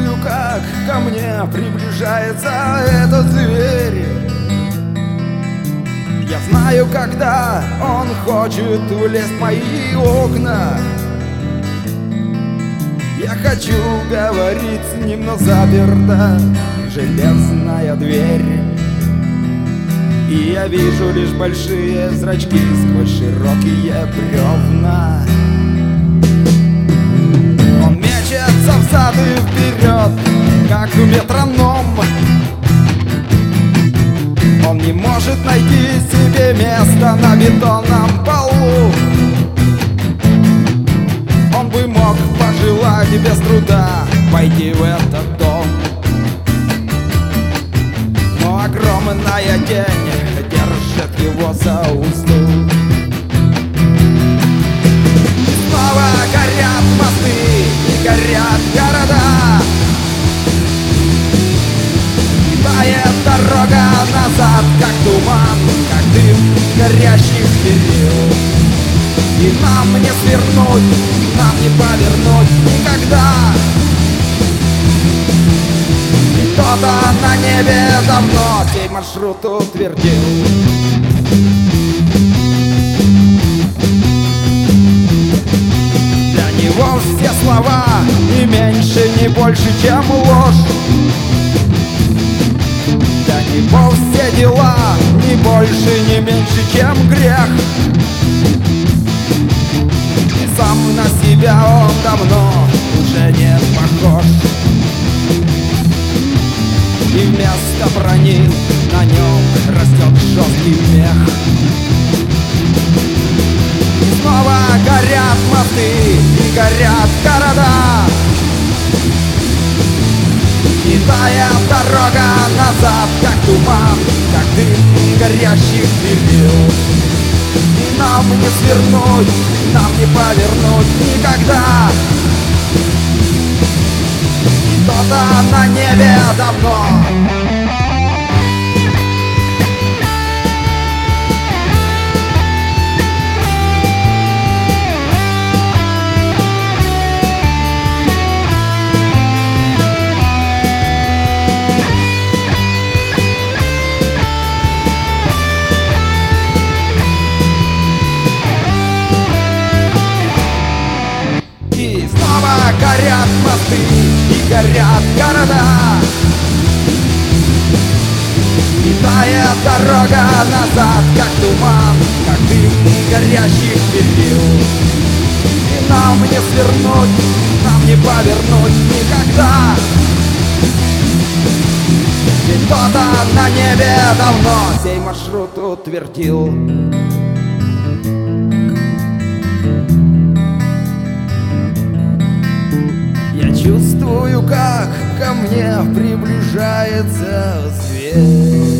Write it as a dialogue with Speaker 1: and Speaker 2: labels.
Speaker 1: чувствую, как ко мне приближается этот зверь. Я знаю, когда он хочет влезть в мои окна. Я хочу говорить с ним, но заперта железная дверь. И я вижу лишь большие зрачки сквозь широкие бревна. Он мечется взад и вперед, как метроном. Он не может найти себе места на бетонном полу. Он бы мог пожелать без труда войти в этот дом, но огромная тень держит его за узду. Снова горят мосты и горят города. Тает дорога назад, как туман, как дым горящих перил. И нам не свернуть, нам не повернуть никогда. И кто-то на небе давно сей маршрут утвердил. Для него все слова ни меньше, ни больше, чем ложь. Для него все дела ни больше, ни меньше, чем грех. И сам на себя он давно уже не похож. И вместо брони на нем растет жесткий мех. И снова горят мосты и горят города. И тает дорога назад, как туман, как дым горящих перил. И нам не свернуть, нам не повернуть никогда. И кто-то на небе давно горят мосты и горят города. И тает дорога назад, как туман, как дым горящих перил. И нам не свернуть, нам не повернуть никогда. И кто-то на небе давно сей маршрут утвердил. Чувствую, как ко мне приближается зверь.